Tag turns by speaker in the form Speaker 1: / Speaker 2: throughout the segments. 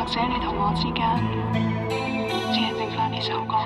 Speaker 1: 者你同我之間，只係剩返呢首歌。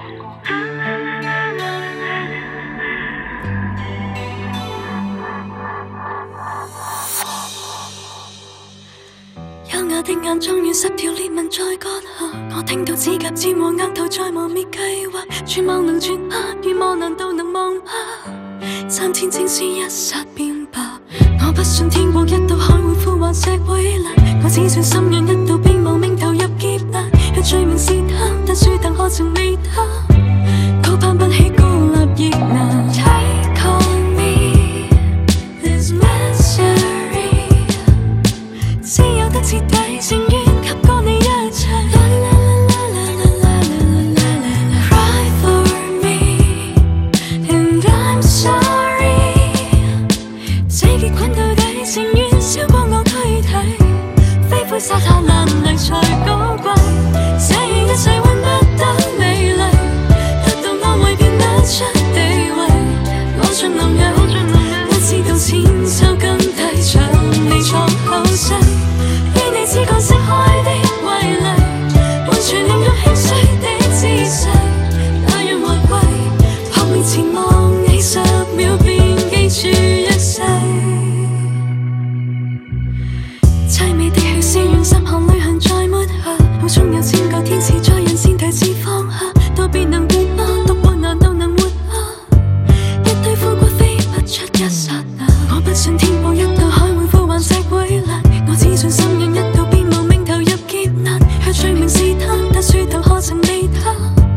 Speaker 2: 優雅的眼終於10條裂紋在割下，我聽到指甲尖和額頭在磨滅計劃，絕望能轉嗎？願望難道能忘嗎？3天正是一剎便罷，我不信天國一到海會枯或石會爛，我只信心軟一到便亡命投入劫難，若罪名是他，但樹藤何曾理他？高攀不起高立亦難。Take on me this misery， 只有得徹底，情願給過你一切。Cry for me and I'm sorry， 這結捆到底，情願燒光我軀體，飛灰撒下爛泥才高貴，這一切換不到美麗，得到安慰變不出地位，我盡能忍，不知道千秋更替，長離藏後世，於你只覺釋開的瑰麗，完全令我輕率的姿勢，那樣華貴，撲面前望你10秒便記住一世。凄美的血絲緣深汗淚痕再抹下，腦中有千個天使在人線提示放下，都別能活嗎？獨活難道能活嗎？一堆枯骨飛不出一剎那，我不信天國一到海會枯還石會爛，我只信心軟一到便亡命投入劫難，若罪名是他，但樹頭何曾理他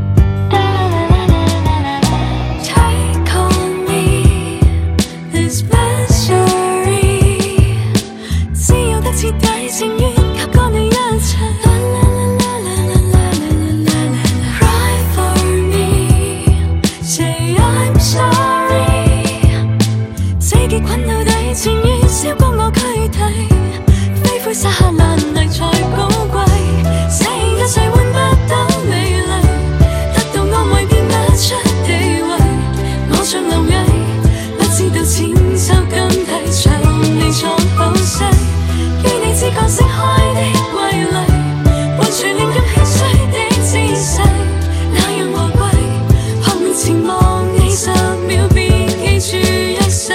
Speaker 2: ？Take on me this misery， 只有得徹底，情願給過你一切。Cry for me say I'm sorry， 這結捆到底，情願燒光我軀體，飛灰撒下爛泥才高貴，這一切換不到美麗，得到安慰變不出地位，我像螻蟻，不知道千秋更替，長離藏後世，於你只覺釋開的瑰麗，完全令人輕率的姿勢，那樣華貴，撲面前望你10秒便記住一世。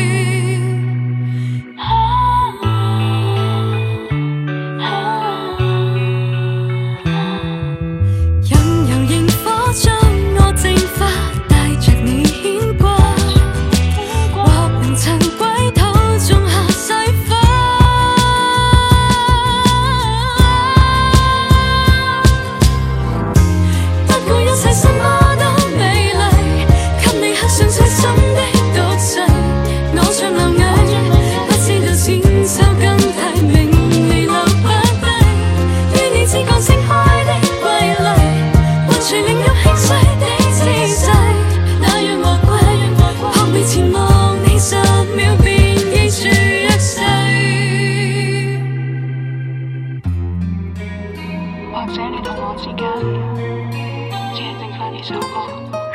Speaker 2: 任由螢火中我蒸發，帶着你牽掛，或能塵歸土種下細花，不管一切什麼都美麗，給你刻上最深的毒誓，我像螻蟻，不知道千秋更替，名利留不低，於你只覺釋開的瑰麗，完全令我輕率的姿勢，那樣華貴，撲面前望你10秒便記住一世。
Speaker 1: 或者你同我之間，只係剩返呢首歌。